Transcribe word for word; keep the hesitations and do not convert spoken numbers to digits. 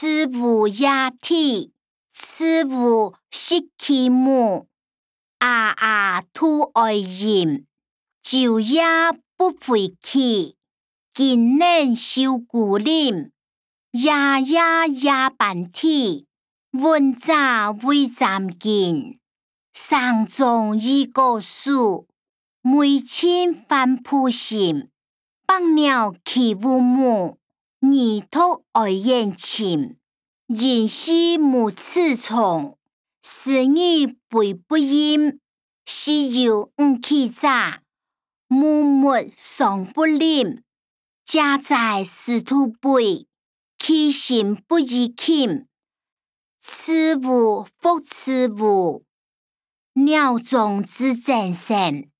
此无也体，此无失其母。啊啊兔爱饮，酒也不回去。今年受孤林，夜夜夜半体。问早未暂见，上中已过数。梅青翻铺心，放鸟起乌母。泥土爱眼前，人是无此从。思女背不应，西游唔起早。木木上不临，家在石土背。其心不宜轻，此物复此物。鸟中之真神。